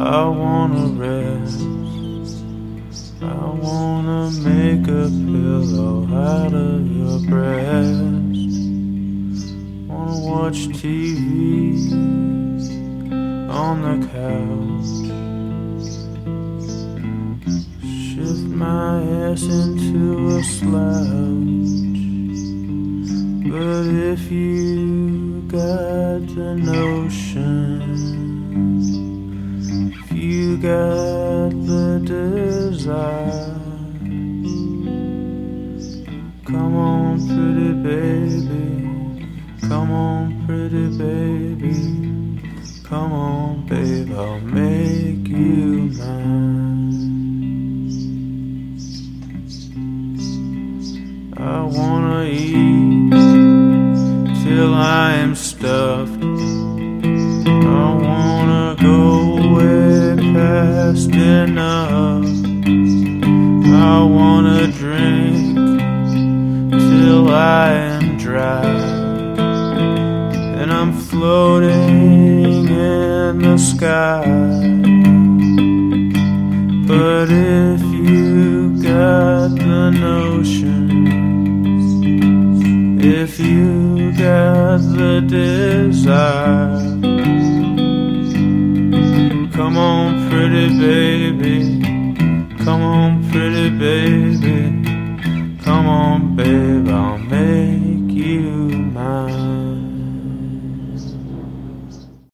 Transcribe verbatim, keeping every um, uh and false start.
I wanna rest. I wanna make a pillow out of your breast. Wanna watch T V on the couch. Shift my ass into a slouch. But if you got the notion, if you got the desire, come on, pretty baby, come on, pretty baby, come on, babe, I'll make you mine. I wanna eat till I am stuffed. I wanna go way past enough. I wanna drink till I am dry, and I'm floating in the sky. But if you got the notion, if you got the desire, come on, pretty baby, come on, pretty baby, come on, baby.